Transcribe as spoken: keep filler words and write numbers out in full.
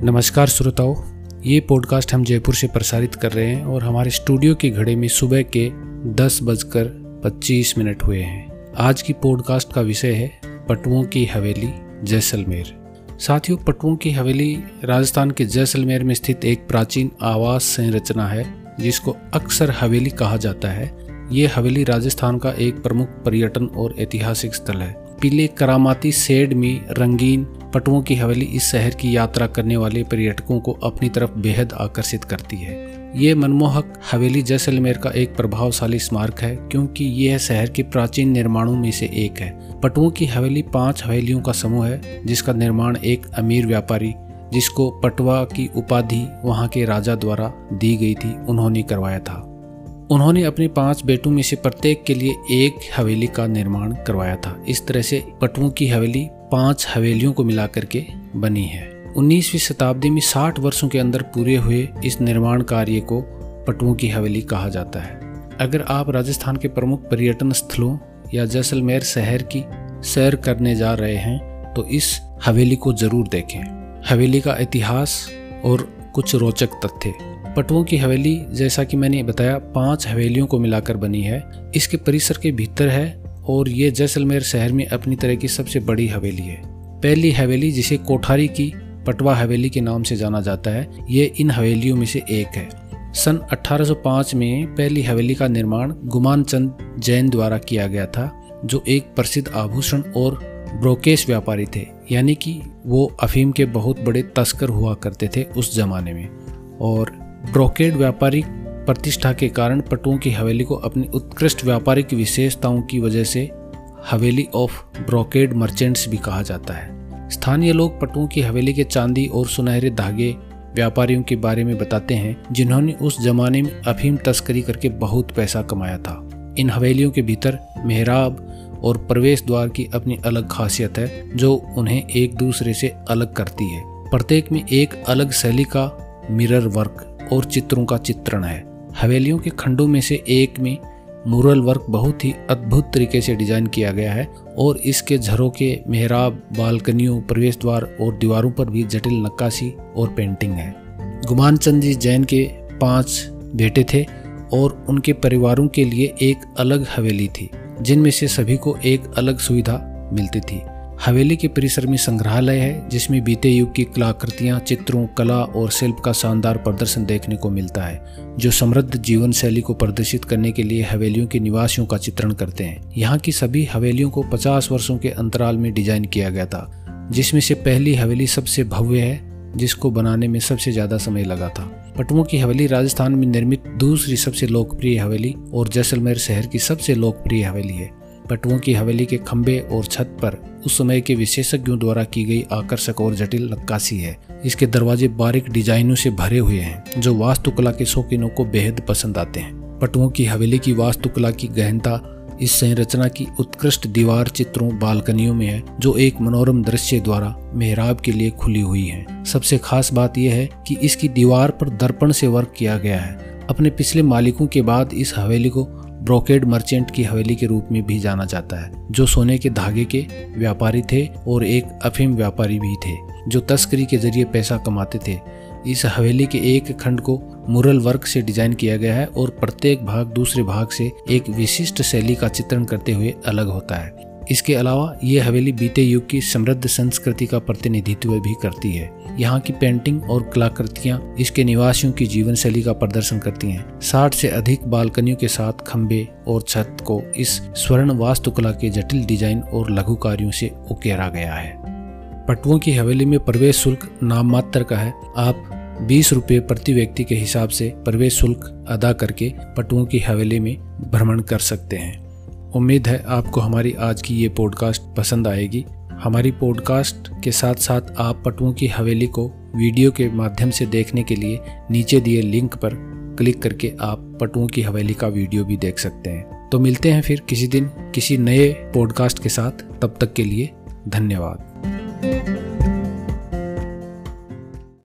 नमस्कार श्रोताओं, ये पॉडकास्ट हम जयपुर से प्रसारित कर रहे हैं और हमारे स्टूडियो की घड़ी में सुबह के दस बजकर पच्चीस मिनट हुए हैं। आज की पॉडकास्ट का विषय है पटुओं की हवेली जैसलमेर। साथियों, पटुओं की हवेली राजस्थान के जैसलमेर में स्थित एक प्राचीन आवास संरचना है जिसको अक्सर हवेली कहा जाता है। ये हवेली राजस्थान का एक प्रमुख पर्यटन और ऐतिहासिक स्थल है। पीले करामाती शेड में रंगीन पटुओं की हवेली इस शहर की यात्रा करने वाले पर्यटकों को अपनी तरफ बेहद आकर्षित करती है। ये मनमोहक हवेली जैसलमेर का एक प्रभावशाली स्मारक है क्योंकि यह शहर के प्राचीन निर्माणों में से एक है। पटुओं की हवेली पांच हवेलियों का समूह है जिसका निर्माण एक अमीर व्यापारी, जिसको पटवा की उपाधि वहां के राजा द्वारा दी गई थी, उन्होंने करवाया था। उन्होंने अपने पांच बेटों में से प्रत्येक के लिए एक हवेली का निर्माण करवाया था। इस तरह से पटुओं की हवेली पांच हवेलियों को मिलाकर के बनी है। उन्नीसवीं शताब्दी में साठ वर्षों के अंदर पूरे हुए इस निर्माण कार्य को पटुओं की हवेली कहा जाता है। अगर आप राजस्थान के प्रमुख पर्यटन स्थलों या जैसलमेर शहर की सैर करने जा रहे हैं तो इस हवेली को जरूर देखें। हवेली का इतिहास और कुछ रोचक तथ्य। पटुओं की हवेली, जैसा कि मैंने बताया, पांच हवेलियों को मिलाकर बनी है। इसके परिसर के भीतर है और ये जैसलमेर शहर में अपनी तरह की सबसे बड़ी हवेली है। पहली हवेली, जिसे कोठारी की पटवा हवेली के नाम से जाना जाता है, ये इन हवेलियों में से एक है। सन अठारह सौ पाँच में पहली हवेली का निर्माण गुमान चंद जैन द्वारा किया गया था, जो एक प्रसिद्ध आभूषण और ब्रोकेश व्यापारी थे, यानी कि वो अफीम के बहुत बड़े तस्कर हुआ करते थे उस जमाने में। और ब्रोकेड व्यापारिक प्रतिष्ठा के कारण पटुओं की हवेली को अपनी उत्कृष्ट व्यापारिक विशेषताओं की वजह से हवेली ऑफ ब्रोकेड मर्चेंट्स भी कहा जाता है। स्थानीय लोग पटुओं की हवेली के चांदी और सुनहरे धागे व्यापारियों के बारे में बताते हैं जिन्होंने उस जमाने में अफीम तस्करी करके बहुत पैसा कमाया था। इन हवेलियों के भीतर मेहराब और प्रवेश द्वार की अपनी अलग खासियत है जो उन्हें एक दूसरे से अलग करती है। प्रत्येक में एक अलग शैली का मिरर वर्क और चित्रों का चित्रण है। हवेलियों के खंडों में से एक में मुरल वर्क बहुत ही अद्भुत तरीके से डिजाइन किया गया है और इसके झरोके, मेहराब, बालकनियों, प्रवेश द्वार और दीवारों पर भी जटिल नक्काशी और पेंटिंग है। गुमान चंद जी जैन के पांच बेटे थे और उनके परिवारों के लिए एक अलग हवेली थी जिनमें से सभी को एक अलग सुविधा मिलती थी। हवेली के परिसर में संग्रहालय है जिसमें बीते युग की कलाकृतियां, चित्रों, कला और शिल्प का शानदार प्रदर्शन देखने को मिलता है, जो समृद्ध जीवन शैली को प्रदर्शित करने के लिए हवेलियों के निवासियों का चित्रण करते हैं। यहाँ की सभी हवेलियों को पचास वर्षों के अंतराल में डिजाइन किया गया था, जिसमें से पहली हवेली सबसे भव्य है, जिसको बनाने में सबसे ज्यादा समय लगा था। पटुओं की हवेली राजस्थान में निर्मित दूसरी सबसे लोकप्रिय हवेली और जैसलमेर शहर की सबसे लोकप्रिय हवेली है। पटुओं की हवेली के खंभे और छत पर उस समय के विशेषज्ञों द्वारा की गई आकर्षक और जटिल नक्काशी है। इसके दरवाजे बारीक डिजाइनों से भरे हुए हैं जो वास्तुकला के शौकीनों को बेहद पसंद आते हैं। पटुओं की हवेली की वास्तुकला की गहनता इस संरचना की उत्कृष्ट दीवार चित्रों, बालकनियों में है जो एक मनोरम दृश्य द्वारा मेहराब के लिए खुली हुई है। सबसे खास बात यह है कि इसकी दीवार पर दर्पण से वर्क किया गया है। अपने पिछले मालिकों के बाद इस हवेली को ब्रोकेड मर्चेंट की हवेली के रूप में भी जाना जाता है, जो सोने के धागे के व्यापारी थे और एक अफीम व्यापारी भी थे जो तस्करी के जरिए पैसा कमाते थे। इस हवेली के एक खंड को मुरल वर्क से डिजाइन किया गया है और प्रत्येक भाग दूसरे भाग से एक विशिष्ट शैली का चित्रण करते हुए अलग होता है। इसके अलावा ये हवेली बीते युग की समृद्ध संस्कृति का प्रतिनिधित्व भी करती है। यहाँ की पेंटिंग और कलाकृतियाँ इसके निवासियों की जीवन शैली का प्रदर्शन करती हैं। साठ से अधिक बालकनियों के साथ खंबे और छत को इस स्वर्ण वास्तुकला के जटिल डिजाइन और लघु कार्यों से उकेरा गया है। पटुओं की हवेली में प्रवेश शुल्क नाम मात्र का है। आप बीस रुपये प्रति व्यक्ति के हिसाब से प्रवेश शुल्क अदा करके पटुओं की हवेली में भ्रमण कर सकते हैं। उम्मीद है आपको हमारी आज की ये पॉडकास्ट पसंद आएगी। हमारी पॉडकास्ट के साथ साथ आप पटुओं की हवेली को वीडियो के माध्यम से देखने के लिए नीचे दिए लिंक पर क्लिक करके आप पटुओं की हवेली का वीडियो भी देख सकते हैं। तो मिलते हैं फिर किसी दिन किसी नए पॉडकास्ट के साथ। तब तक के लिए धन्यवाद।